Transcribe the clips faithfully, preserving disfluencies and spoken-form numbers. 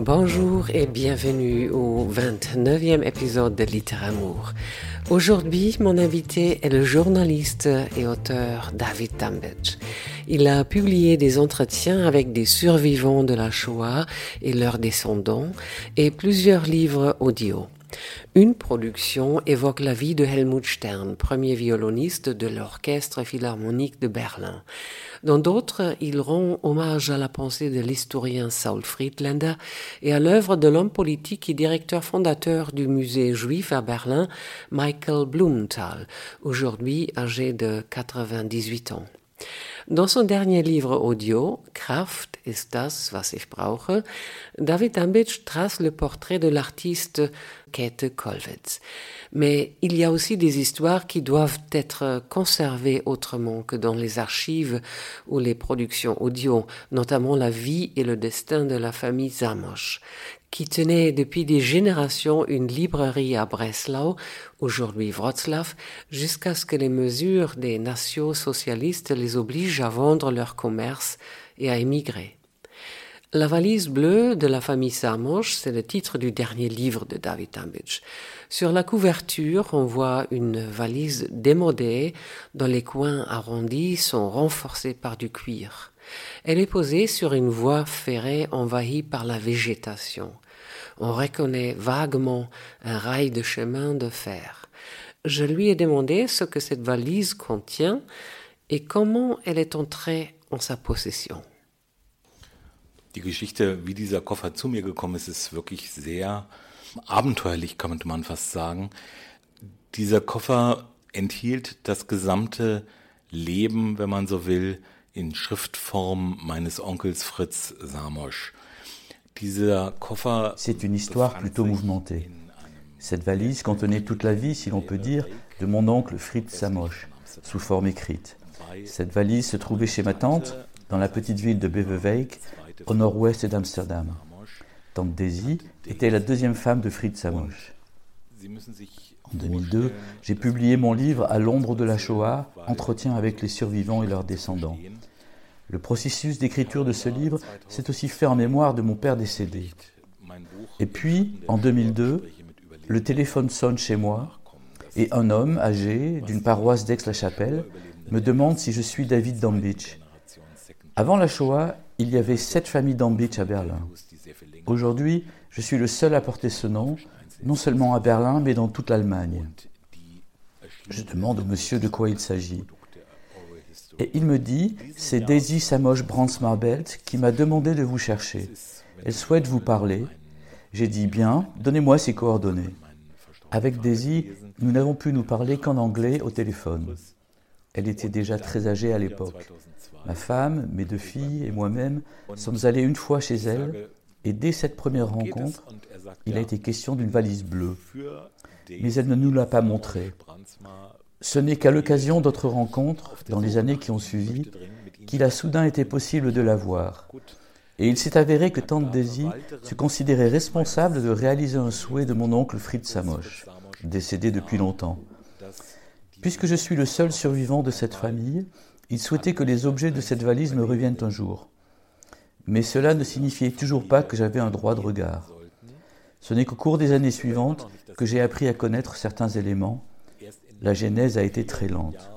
Bonjour et bienvenue au vingt-neuvième épisode de Littéramour. Aujourd'hui, mon invité est le journaliste et auteur David Tambidge. Il a publié des entretiens avec des survivants de la Shoah et leurs descendants et plusieurs livres audio. Une production évoque la vie de Helmut Stern, premier violoniste de l'Orchestre philharmonique de Berlin. Dans d'autres, il rend hommage à la pensée de l'historien Saul Friedländer et à l'œuvre de l'homme politique et directeur fondateur du musée juif à Berlin, Michael Blumenthal, aujourd'hui âgé de quatre-vingt-dix-huit ans. Dans son dernier livre audio, Kraft ist das, was ich brauche, David Tambidge trace le portrait de l'artiste Käthe Kollwitz. Mais il y a aussi des histoires qui doivent être conservées autrement que dans les archives ou les productions audio, notamment la vie et le destin de la famille Zamość, qui tenait depuis des générations une librairie à Breslau, aujourd'hui Wrocław, jusqu'à ce que les mesures des nationaux-socialistes les obligent à vendre leur commerce et à émigrer. La valise bleue de la famille Zamość, c'est le titre du dernier livre de David Tambidge. Sur la couverture, on voit une valise démodée dont les coins arrondis sont renforcés par du cuir. Elle est posée sur une voie ferrée envahie par la végétation. On reconnaît vaguement un rail de chemin de fer. Je lui ai demandé ce que cette valise contient et comment elle est entrée en sa possession. Die Geschichte, wie dieser Koffer zu mir gekommen ist, ist wirklich sehr abenteuerlich, kann man fast sagen. Dieser Koffer enthielt das gesamte Leben, wenn man so will, in Schriftform meines Onkels Fritz Zamość. Dieser Koffer. C'est une histoire plutôt mouvementée. Cette valise contenait toute la vie, si l'on peut dire, de mon oncle Fritz Zamość, sous forme écrite. Cette valise se trouvait chez ma tante, dans la petite ville de Beverwijk, au nord-ouest d'Amsterdam. Tante Daisy était la deuxième femme de Fritz Zamość. En deux mille deux, j'ai publié mon livre À l'ombre de la Shoah, Entretien avec les survivants et leurs descendants. Le processus d'écriture de ce livre s'est aussi fait en mémoire de mon père décédé. Et puis, en deux mille deux, le téléphone sonne chez moi et un homme âgé d'une paroisse d'Aix-la-Chapelle me demande si je suis David Tambidge. Avant la Shoah, il y avait sept familles Tambidge à Berlin. Aujourd'hui, je suis le seul à porter ce nom, non seulement à Berlin, mais dans toute l'Allemagne. Je demande au monsieur de quoi il s'agit. Et il me dit, c'est Daisy Zamość Brandsma-Belt qui m'a demandé de vous chercher. Elle souhaite vous parler. J'ai dit, bien, donnez-moi ses coordonnées. Avec Daisy, nous n'avons pu nous parler qu'en anglais au téléphone. Elle était déjà très âgée à l'époque. Ma femme, mes deux filles et moi-même sommes allés une fois chez elle et dès cette première rencontre, il a été question d'une valise bleue. Mais elle ne nous l'a pas montrée. Ce n'est qu'à l'occasion d'autres rencontres, dans les années qui ont suivi, qu'il a soudain été possible de la voir. Et il s'est avéré que tante Daisy se considérait responsable de réaliser un souhait de mon oncle Fritz Zamość, décédé depuis longtemps. Puisque je suis le seul survivant de cette famille, il souhaitait que les objets de cette valise me reviennent un jour. Mais cela ne signifiait toujours pas que j'avais un droit de regard. Ce n'est qu'au cours des années suivantes que j'ai appris à connaître certains éléments. La genèse a été très lente.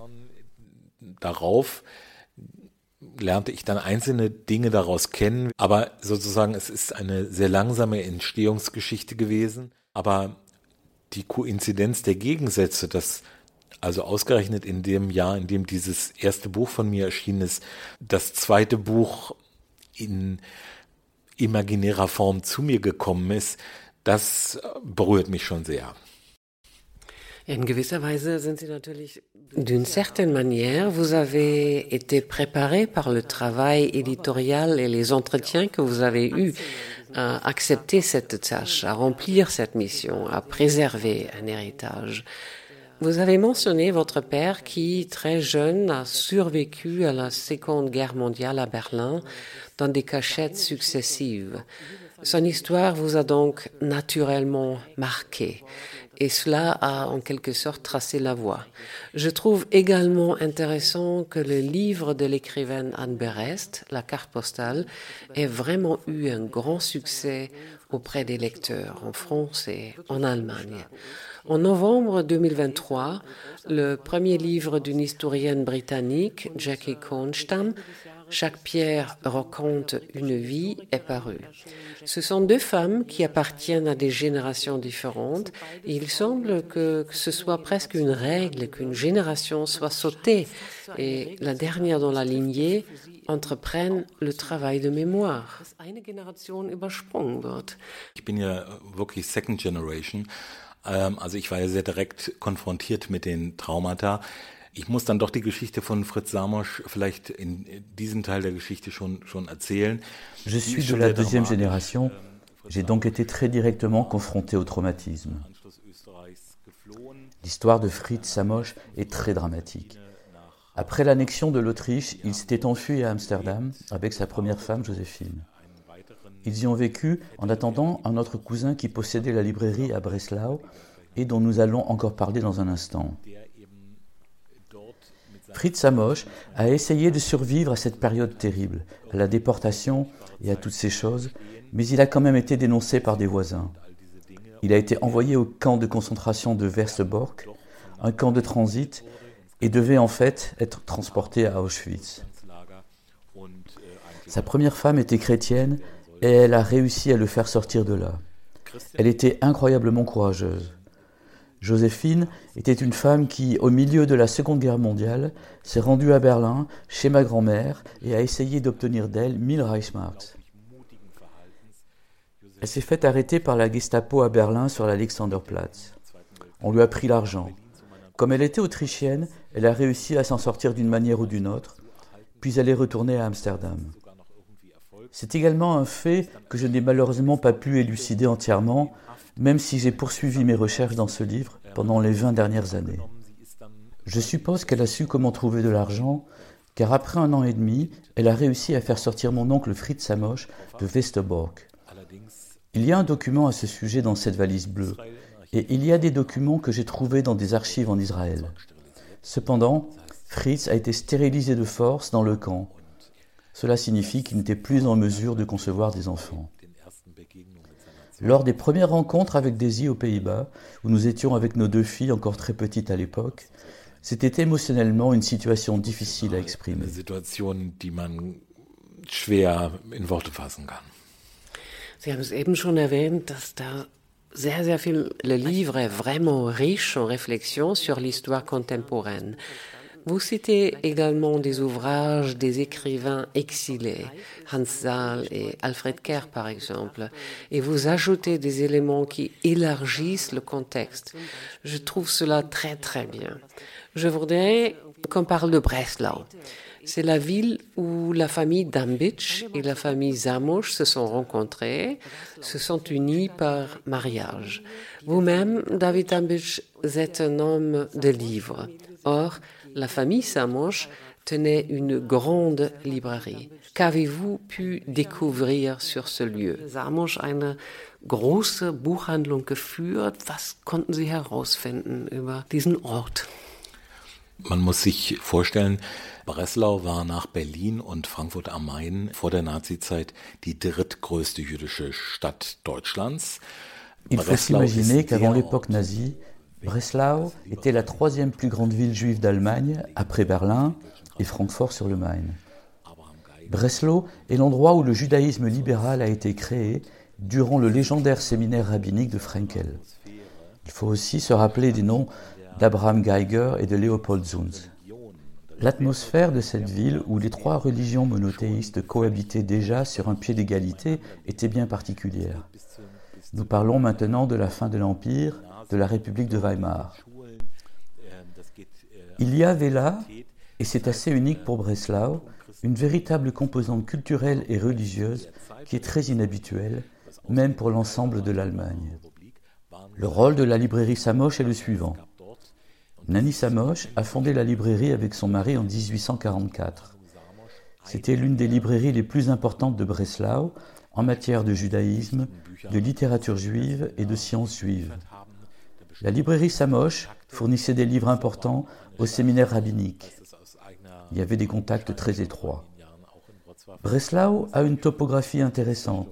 Darauf lernte ich dann einzelne Dinge daraus kennen, aber sozusagen es ist eine sehr langsame Entstehungsgeschichte gewesen. Aber die Koinzidenz der Gegensätze, dass also ausgerechnet in dem Jahr, in dem dieses erste Buch von mir erschienen ist, das zweite Buch in imaginärer Form zu mir gekommen ist, das berührt mich schon sehr. In gewisser Weise sind Sie natürlich, d'une certaine manière, vous avez été préparé par le travail éditorial et les entretiens que vous avez eus à accepter cette tâche, à remplir cette mission, à préserver un héritage. Vous avez mentionné votre père qui, très jeune, a survécu à la Seconde Guerre mondiale à Berlin dans des cachettes successives. Son histoire vous a donc naturellement marqué et cela a en quelque sorte tracé la voie. Je trouve également intéressant que le livre de l'écrivaine Anne Berest, La carte postale, ait vraiment eu un grand succès auprès des lecteurs en France et en Allemagne. En novembre deux mille vingt-trois, le premier livre d'une historienne britannique, Jackie Kornstam, Chaque pierre raconte une vie, est paru. Ce sont deux femmes qui appartiennent à des générations différentes et il semble que, que ce soit presque une règle qu'une génération soit sautée et la dernière dans la lignée entreprenne le travail de mémoire. Ich bin ja wirklich Second Generation, also ich war ja sehr direkt konfrontiert mit den Traumata. Ich muss dann doch die Geschichte von Fritz Samosch vielleicht in diesem Teil der Geschichte schon, schon erzählen. Je suis de la deuxième génération, j'ai donc été très directement confronté au traumatisme. L'histoire de Fritz Samosch est très dramatique. Après l'annexion de l'Autriche, il s'était enfui à Amsterdam avec sa première femme Joséphine. Ils y ont vécu en attendant un autre cousin qui possédait la librairie à Breslau et dont nous allons encore parler dans un instant. Fritz Samosch a essayé de survivre à cette période terrible, à la déportation et à toutes ces choses, mais il a quand même été dénoncé par des voisins. Il a été envoyé au camp de concentration de Westerbork, un camp de transit, et devait en fait être transporté à Auschwitz. Sa première femme était chrétienne et elle a réussi à le faire sortir de là. Elle était incroyablement courageuse. Joséphine était une femme qui, au milieu de la Seconde Guerre mondiale, s'est rendue à Berlin, chez ma grand-mère, et a essayé d'obtenir d'elle mille Reichsmarks. Elle s'est fait arrêter par la Gestapo à Berlin sur l'Alexanderplatz. On lui a pris l'argent. Comme elle était autrichienne, elle a réussi à s'en sortir d'une manière ou d'une autre, puis elle est retournée à Amsterdam. C'est également un fait que je n'ai malheureusement pas pu élucider entièrement, même si j'ai poursuivi mes recherches dans ce livre pendant les vingt dernières années. Je suppose qu'elle a su comment trouver de l'argent, car après un an et demi, elle a réussi à faire sortir mon oncle Fritz Samosch de Westerbork. Il y a un document à ce sujet dans cette valise bleue, et il y a des documents que j'ai trouvés dans des archives en Israël. Cependant, Fritz a été stérilisé de force dans le camp. Cela signifie qu'il n'était plus en mesure de concevoir des enfants. Lors des premières rencontres avec Daisy aux Pays-Bas, où nous étions avec nos deux filles encore très petites à l'époque, c'était émotionnellement une situation difficile à exprimer. Situation, die man schwer in Worte fassen kann. Sie haben es eben schon erwähnt, dass da sehr, sehr viel, le livre est vraiment riche en réflexion sur l'histoire contemporaine. Vous citez également des ouvrages des écrivains exilés, Hans Saal et Alfred Kerr par exemple, et vous ajoutez des éléments qui élargissent le contexte. Je trouve cela très très bien. Je voudrais qu'on parle de Breslau. C'est la ville où la famille Dambitsch et la famille Samosch se sont rencontrées, se sont unis par mariage. Vous-même, David Dambitsch, êtes un homme de livres. Or, la famille Samosch tenait une grande librairie. Qu'avez-vous pu découvrir sur ce lieu? Samosch eine große Buchhandlung geführt. Was konnten Sie herausfinden über diesen Ort? Man muss sich vorstellen, Breslau war nach Berlin und Frankfurt am Main vor der Nazizeit die drittgrößte jüdische Stadt Deutschlands. Il faut s'imaginer qu'avant l'époque nazie, Breslau était la troisième plus grande ville juive d'Allemagne, après Berlin et Francfort-sur-le-Main. Breslau est l'endroit où le judaïsme libéral a été créé durant le légendaire séminaire rabbinique de Frenkel. Il faut aussi se rappeler des noms d'Abraham Geiger et de Leopold Zunz. L'atmosphère de cette ville, où les trois religions monothéistes cohabitaient déjà sur un pied d'égalité, était bien particulière. Nous parlons maintenant de la fin de l'Empire, de la République de Weimar. Il y avait là, et c'est assez unique pour Breslau, une véritable composante culturelle et religieuse qui est très inhabituelle, même pour l'ensemble de l'Allemagne. Le rôle de la librairie Samosch est le suivant. Nanny Samosch a fondé la librairie avec son mari en dix-huit cent quarante-quatre. C'était l'une des librairies les plus importantes de Breslau en matière de judaïsme, de littérature juive et de sciences juives. La librairie Samosch fournissait des livres importants au séminaire rabbinique. Il y avait des contacts très étroits. Breslau a une topographie intéressante,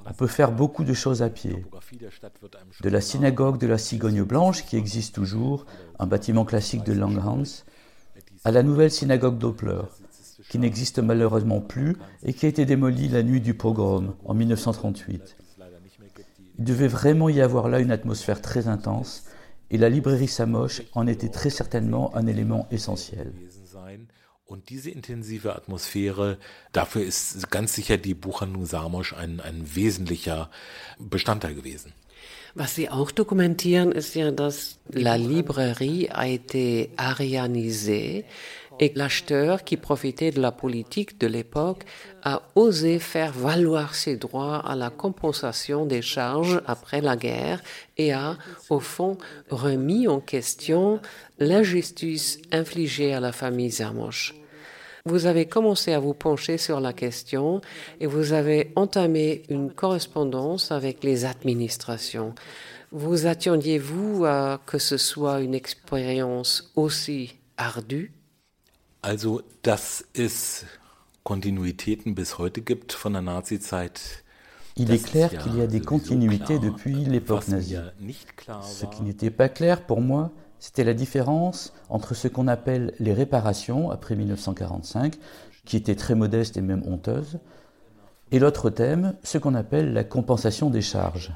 On peut faire beaucoup de choses à pied. De la synagogue de la Cigogne Blanche, qui existe toujours, un bâtiment classique de Langhans, à la nouvelle synagogue Doppler, qui n'existe malheureusement plus et qui a été démolie la nuit du pogrom en mille neuf cent trente-huit. Il devait vraiment y avoir là une atmosphère très intense et la librairie Samoche en était très certainement un élément essentiel. Und diese intensive Atmosphäre, dafür ist ganz sicher die Buchhandlung Samosch ein, ein wesentlicher Bestandteil gewesen. Was Sie auch dokumentieren, ist ja, dass la librairie a été arianisée et l'acheteur qui profitait de la politique de l'époque a osé faire valoir ses droits à la compensation des charges après la guerre et a, au fond, remis en question l'injustice infligée à la famille Samoche. Vous avez commencé à vous pencher sur la question et vous avez entamé une correspondance avec les administrations. Vous attendiez-vous à que ce soit une expérience aussi ardue? Also, dass es Kontinuitäten bis heute gibt von der Nazizeit. Il est clair qu'il y a des continuités depuis l'époque nazie. Ce qui n'était pas clair pour moi, c'était la différence entre ce qu'on appelle les réparations après mille neuf cent quarante-cinq, qui étaient très modestes et même honteuses, et l'autre thème, ce qu'on appelle la compensation des charges.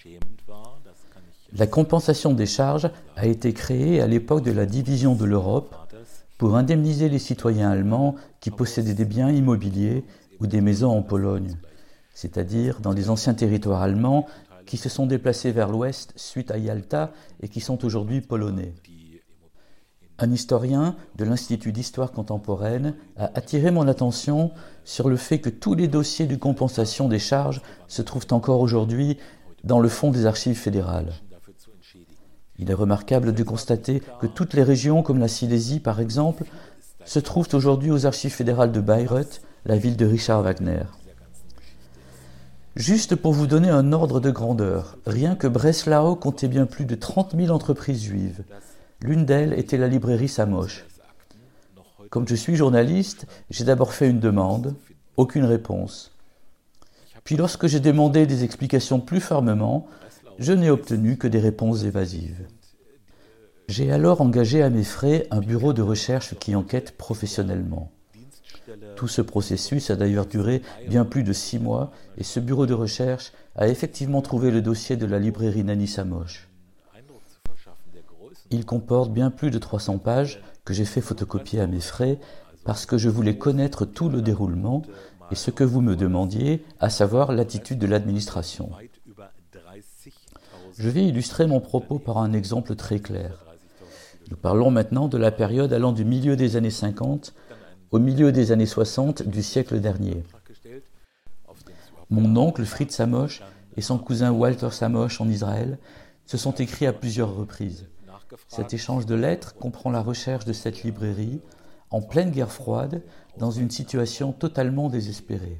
La compensation des charges a été créée à l'époque de la division de l'Europe pour indemniser les citoyens allemands qui possédaient des biens immobiliers ou des maisons en Pologne, c'est-à-dire dans les anciens territoires allemands qui se sont déplacés vers l'ouest suite à Yalta et qui sont aujourd'hui polonais. Un historien de l'Institut d'histoire contemporaine a attiré mon attention sur le fait que tous les dossiers de compensation des charges se trouvent encore aujourd'hui dans le fond des archives fédérales. Il est remarquable de constater que toutes les régions, comme la Silésie par exemple, se trouvent aujourd'hui aux archives fédérales de Bayreuth, la ville de Richard Wagner. Juste pour vous donner un ordre de grandeur, rien que Breslau comptait bien plus de trente mille entreprises juives. L'une d'elles était la librairie Samoche. Comme je suis journaliste, j'ai d'abord fait une demande, aucune réponse. Puis lorsque j'ai demandé des explications plus fermement, je n'ai obtenu que des réponses évasives. J'ai alors engagé à mes frais un bureau de recherche qui enquête professionnellement. Tout ce processus a d'ailleurs duré bien plus de six mois et ce bureau de recherche a effectivement trouvé le dossier de la librairie Nanny Samoche. Il comporte bien plus de trois cents pages que j'ai fait photocopier à mes frais parce que je voulais connaître tout le déroulement et ce que vous me demandiez, à savoir l'attitude de l'administration. Je vais illustrer mon propos par un exemple très clair. Nous parlons maintenant de la période allant du milieu des années cinquante au milieu des années soixante du siècle dernier. Mon oncle Fritz Samoche et son cousin Walter Samoche en Israël se sont écrits à plusieurs reprises. Cet échange de lettres comprend la recherche de cette librairie en pleine guerre froide dans une situation totalement désespérée.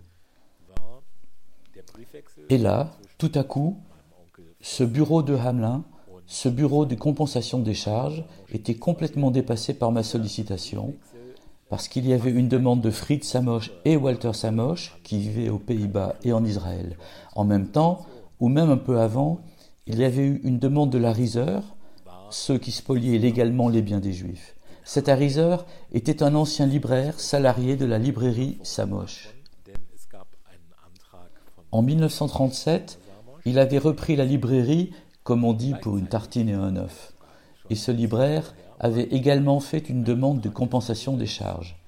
Et là, tout à coup, ce bureau de Hamelin, ce bureau de compensation des charges, était complètement dépassé par ma sollicitation parce qu'il y avait une demande de Fritz Samoche et Walter Samoche qui vivaient aux Pays-Bas et en Israël. En même temps, ou même un peu avant, il y avait eu une demande de l'Ariseur, ceux qui spoliaient légalement les biens des Juifs. Cet Ariseur était un ancien libraire salarié de la librairie Samoche. En mille neuf cent trente-sept, il avait repris la librairie, comme on dit, pour une tartine et un œuf. Et ce libraire avait également fait une demande de compensation des charges.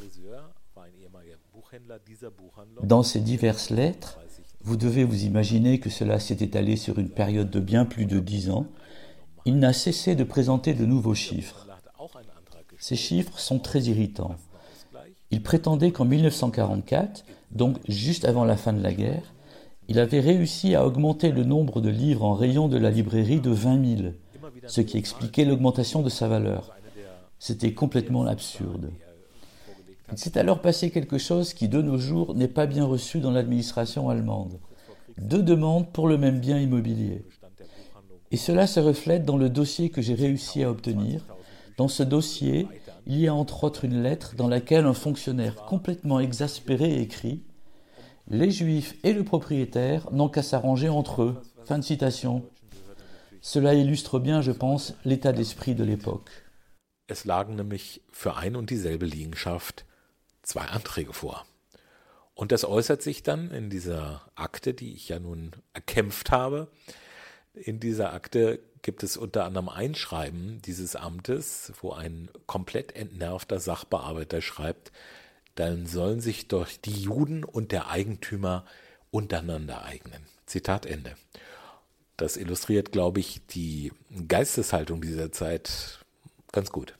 Dans ces diverses lettres, vous devez vous imaginer que cela s'est étalé sur une période de bien plus de dix ans. Il n'a cessé de présenter de nouveaux chiffres. Ces chiffres sont très irritants. Il prétendait qu'en mille neuf cent quarante-quatre, donc juste avant la fin de la guerre, il avait réussi à augmenter le nombre de livres en rayon de la librairie de vingt mille, ce qui expliquait l'augmentation de sa valeur. C'était complètement absurde. Il s'est alors passé quelque chose qui, de nos jours, n'est pas bien reçu dans l'administration allemande. Deux demandes pour le même bien immobilier. Et cela se reflète dans le dossier que j'ai réussi à obtenir. Dans ce dossier, il y a entre autres une lettre dans laquelle un fonctionnaire complètement exaspéré écrit « Les Juifs et le propriétaire n'ont qu'à s'arranger entre eux. Fin de citation. Cela illustre bien, je pense, l'état d'esprit de l'époque. Es lagen nämlich für ein und dieselbe Liegenschaft zwei Anträge vor. Und das äußert sich dann in dieser Akte, die ich ja nun erkämpft habe. In dieser Akte gibt es unter anderem ein Schreiben dieses Amtes, wo ein komplett entnervter Sachbearbeiter schreibt, dann sollen sich doch die Juden und der Eigentümer untereinander eignen. Zitat Ende. Das illustriert, glaube ich, die Geisteshaltung dieser Zeit ganz gut.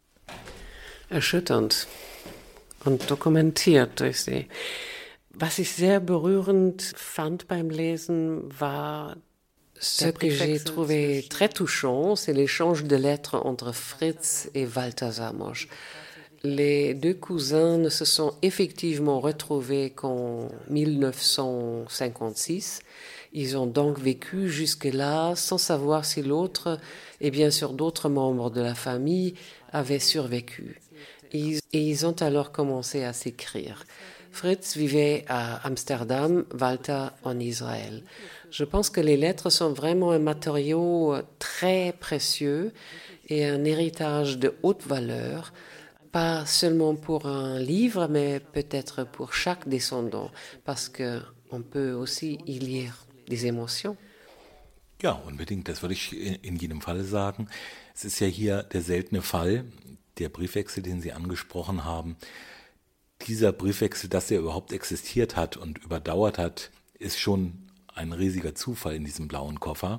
Erschütternd und dokumentiert durch sie. Was ich sehr berührend fand beim Lesen, war ce que j'ai trouvé très touchant, c'est l'échange de lettres entre Fritz et Walter Samosch. Les deux cousins ne se sont effectivement retrouvés qu'en dix-neuf cent cinquante-six. Ils ont donc vécu jusque-là sans savoir si l'autre et bien sûr d'autres membres de la famille avaient survécu. Et ils ont alors commencé à s'écrire. Fritz vivait à Amsterdam, Walter en Israël. Je pense que les lettres sont vraiment un matériau très précieux et un héritage de haute valeur, pas seulement pour un livre, mais peut-être pour chaque descendant, parce qu'on peut aussi y lire des émotions. Ja, unbedingt, das würde ich in jedem Fall sagen. Es ist ja hier der seltene Fall, der Briefwechsel, den Sie angesprochen haben. Dieser Briefwechsel, dass er überhaupt existiert hat und überdauert hat, ist schon ein riesiger Zufall in diesem blauen Koffer.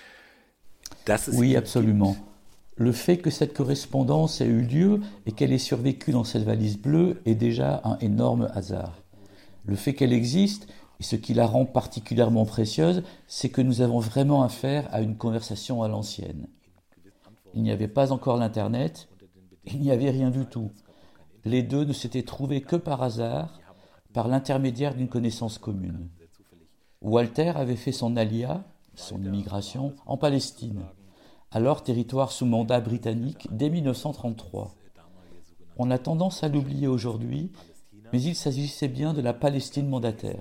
Das ist oui, absolument. Le fait que cette correspondance ait eu lieu et qu'elle ait survécu dans cette valise bleue est déjà un énorme hasard. Le fait qu'elle existe, et ce qui la rend particulièrement précieuse, c'est que nous avons vraiment affaire à une conversation à l'ancienne. Il n'y avait pas encore l'Internet, il n'y avait rien du tout. Les deux ne s'étaient trouvés que par hasard, par l'intermédiaire d'une connaissance commune. Walter avait fait son alia, son immigration, en Palestine, alors territoire sous mandat britannique dès dix-neuf cent trente-trois. On a tendance à l'oublier aujourd'hui, mais il s'agissait bien de la Palestine mandataire.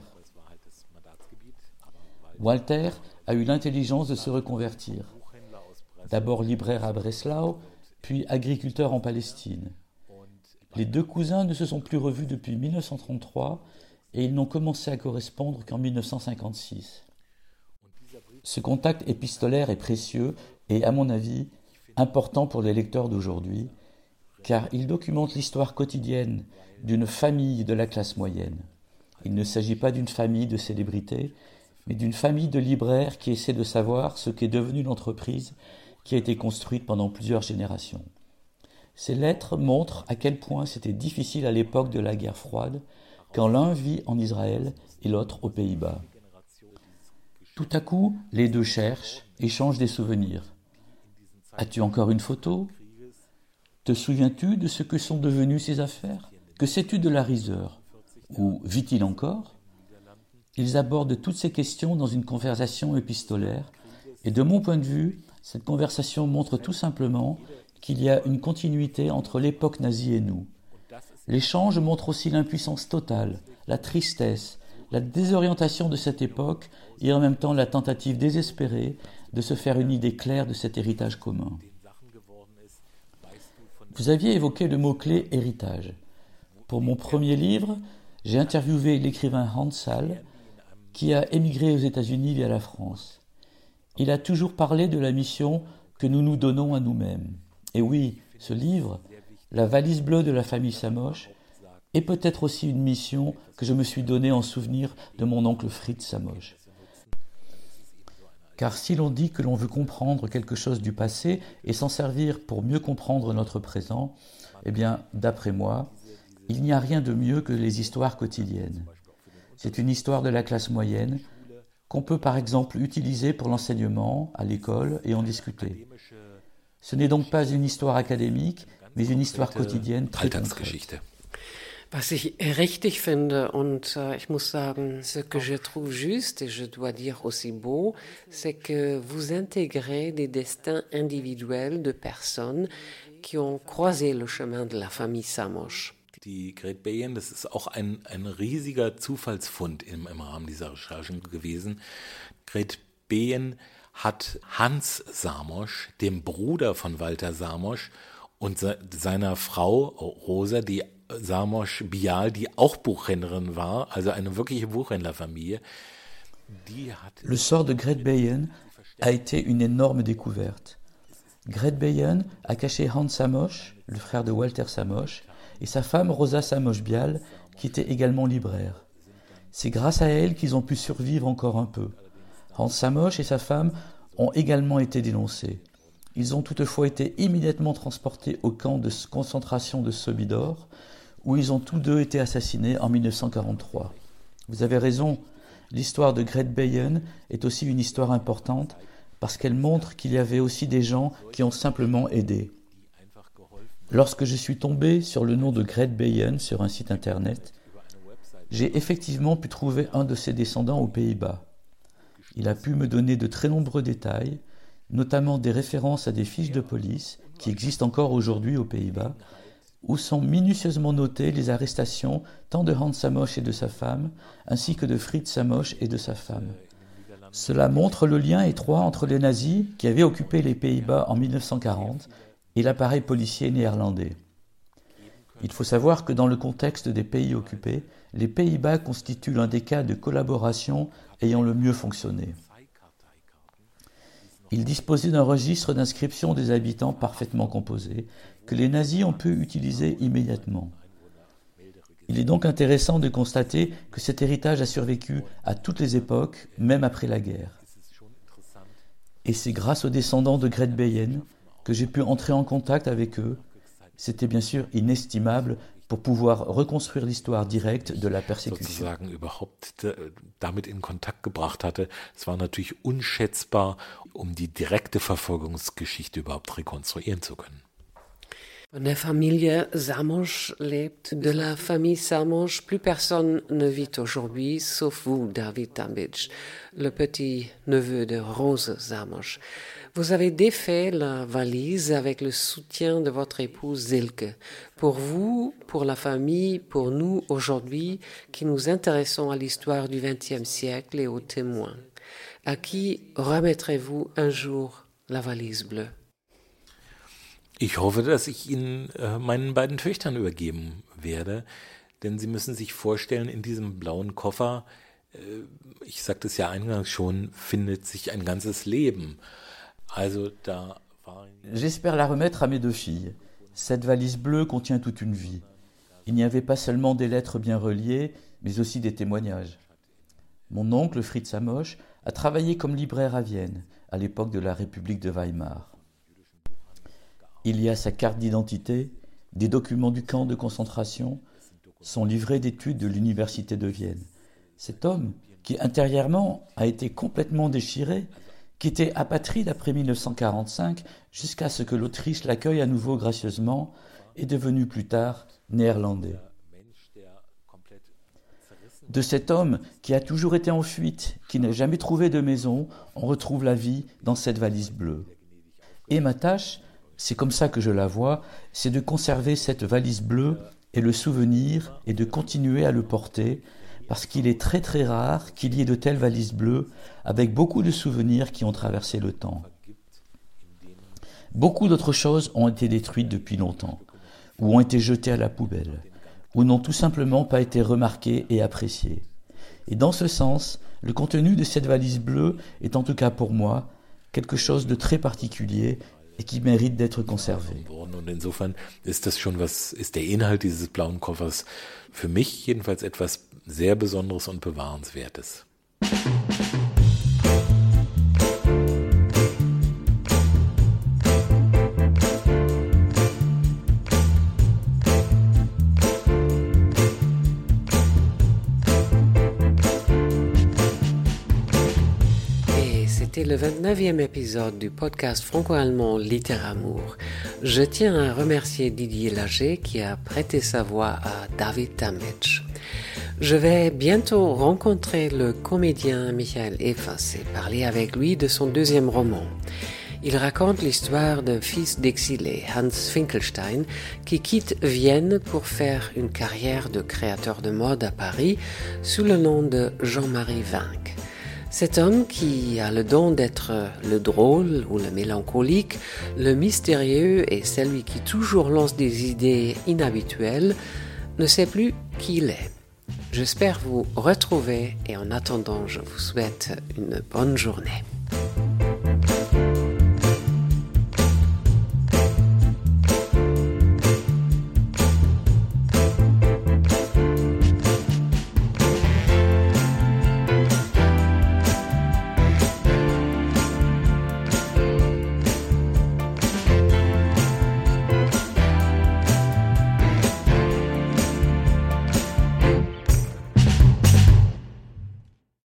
Walter a eu l'intelligence de se reconvertir. D'abord libraire à Breslau, puis agriculteur en Palestine. Les deux cousins ne se sont plus revus depuis dix-neuf cent trente-trois et ils n'ont commencé à correspondre qu'en dix-neuf cent cinquante-six. Ce contact épistolaire est précieux et, à mon avis, important pour les lecteurs d'aujourd'hui, car il documente l'histoire quotidienne d'une famille de la classe moyenne. Il ne s'agit pas d'une famille de célébrités, mais d'une famille de libraires qui essaie de savoir ce qu'est devenue l'entreprise qui a été construite pendant plusieurs générations. Ces lettres montrent à quel point c'était difficile à l'époque de la guerre froide, quand l'un vit en Israël et l'autre aux Pays-Bas. Tout à coup, les deux cherchent, échangent des souvenirs. As-tu encore une photo ? Te souviens-tu de ce que sont devenues ces affaires ? Que sais-tu de la Riseur ? Ou vit-il encore ? Ils abordent toutes ces questions dans une conversation épistolaire, et de mon point de vue, cette conversation montre tout simplement qu'il y a une continuité entre l'époque nazie et nous. L'échange montre aussi l'impuissance totale, la tristesse, la désorientation de cette époque et en même temps la tentative désespérée de se faire une idée claire de cet héritage commun. Vous aviez évoqué le mot-clé « héritage ». Pour mon premier livre, j'ai interviewé l'écrivain Hans Sall, qui a émigré aux États-Unis via la France. Il a toujours parlé de la mission que nous nous donnons à nous-mêmes. Et oui, ce livre, La valise bleue de la famille Samosch, est peut-être aussi une mission que je me suis donnée en souvenir de mon oncle Fritz Samosch. Car si l'on dit que l'on veut comprendre quelque chose du passé et s'en servir pour mieux comprendre notre présent, eh bien, d'après moi, il n'y a rien de mieux que les histoires quotidiennes. C'est une histoire de la classe moyenne qu'on peut par exemple utiliser pour l'enseignement à l'école et en discuter. Ce n'est donc pas une histoire académique, mais une histoire quotidienne très concrète. Was ich richtig finde und äh, ich muss sagen, ce que je trouve juste et je dois dire aussi beau, c'est que vous intégrez des destins individuels de personnes qui ont croisé le chemin de la famille Samosch. Die Gret Beyen, das ist auch ein, ein riesiger Zufallsfund im, im Rahmen dieser Recherchen gewesen. Gret Beyen hat Hans Samosch, dem Bruder von Walter Samosch, und se- seiner Frau Rosa, die Samosch Bial, die auch Buchhändlerin war, also eine wirkliche Buchhändlerfamilie, die hat... Le sort de Gret Beyen a été une énorme découverte. Gret Beyen a caché Hans Samosch, le frère de Walter Samosch, et sa femme Rosa Samosch Bial, qui était également libraire. C'est grâce à elle qu'ils ont pu survivre encore un peu. Hans Samosch et sa femme ont également été dénoncés. Ils ont toutefois été immédiatement transportés au camp de concentration de Sobibor, où ils ont tous deux été assassinés en dix-neuf cent quarante-trois. Vous avez raison, l'histoire de Gret Beyen est aussi une histoire importante parce qu'elle montre qu'il y avait aussi des gens qui ont simplement aidé. Lorsque je suis tombé sur le nom de Gret Beyen sur un site internet, j'ai effectivement pu trouver un de ses descendants aux Pays-Bas. Il a pu me donner de très nombreux détails, notamment des références à des fiches de police qui existent encore aujourd'hui aux Pays-Bas, où sont minutieusement notées les arrestations tant de Hans Samosch et de sa femme, ainsi que de Fritz Samosch et de sa femme. Cela montre le lien étroit entre les nazis qui avaient occupé les Pays-Bas en dix-neuf cent quarante et l'appareil policier néerlandais. Il faut savoir que dans le contexte des pays occupés, les Pays-Bas constituent l'un des cas de collaboration ayant le mieux fonctionné. Ils disposaient d'un registre d'inscription des habitants parfaitement composé, que les nazis ont pu utiliser immédiatement. Il est donc intéressant de constater que cet héritage a survécu à toutes les époques, même après la guerre. Et c'est grâce aux descendants de Gret Beyen que j'ai pu entrer en contact avec eux. C'était bien sûr inestimable pour pouvoir reconstruire l'histoire directe de la persécution. Sozusagen überhaupt damit in Kontakt gebracht hatte. Es war natürlich unschätzbar, um die direkte Verfolgungsgeschichte überhaupt rekonstruieren zu können. Von der Familie Samosch lebt. De la famille Samosch, plus personne ne vit aujourd'hui, sauf vous, David Tambidge, le petit-neveu de Rose Samosch. Vous avez défait la valise avec le soutien de votre épouse Silke. Pour vous, pour la famille, pour nous aujourd'hui, qui nous intéressons à l'histoire du vingtième siècle et aux témoins, à qui remettrez-vous un jour la valise bleue? Ich hoffe, dass ich ihn äh, meinen beiden Töchtern übergeben werde, denn sie müssen sich vorstellen, in diesem blauen Koffer, äh, ich sagte es ja eingangs schon, findet sich ein ganzes Leben. Also da war... J'espère la remettre à mes deux filles. Cette valise bleue contient toute une vie. Il n'y avait pas seulement des lettres bien reliées, mais aussi des témoignages. Mon oncle, Fritz Samosch, a travaillé comme libraire à Vienne, à l'époque de la République de Weimar. Il y a sa carte d'identité, des documents du camp de concentration, son livret d'études de l'université de Vienne. Cet homme, qui intérieurement a été complètement déchiré, qui était apatride après dix-neuf cent quarante-cinq jusqu'à ce que l'Autriche l'accueille à nouveau gracieusement, est devenu plus tard néerlandais. De cet homme qui a toujours été en fuite, qui n'a jamais trouvé de maison, on retrouve la vie dans cette valise bleue. Et ma tâche, c'est comme ça que je la vois, c'est de conserver cette valise bleue et le souvenir et de continuer à le porter parce qu'il est très très rare qu'il y ait de telles valises bleues avec beaucoup de souvenirs qui ont traversé le temps. Beaucoup d'autres choses ont été détruites depuis longtemps, ou ont été jetées à la poubelle, ou n'ont tout simplement pas été remarquées et appréciées. Et dans ce sens, le contenu de cette valise bleue est en tout cas pour moi quelque chose de très particulier et qui mérite d'être conservé. Und insofern ist das schon was, ist der Inhalt dieses blauen Koffers für mich jedenfalls etwas sehr Besonderes und Bewahrenswertes. C'était le vingt-neuvième épisode du podcast franco-allemand Littéramour. Je tiens à remercier Didier Lager qui a prêté sa voix à David Tambidge. Je vais bientôt rencontrer le comédien Michael Evers et parler avec lui de son deuxième roman. Il raconte l'histoire d'un fils d'exilé, Hans Finkelstein, qui quitte Vienne pour faire une carrière de créateur de mode à Paris sous le nom de Jean-Marie Vinck. Cet homme qui a le don d'être le drôle ou le mélancolique, le mystérieux et celui qui toujours lance des idées inhabituelles, ne sait plus qui il est. J'espère vous retrouver et en attendant, je vous souhaite une bonne journée.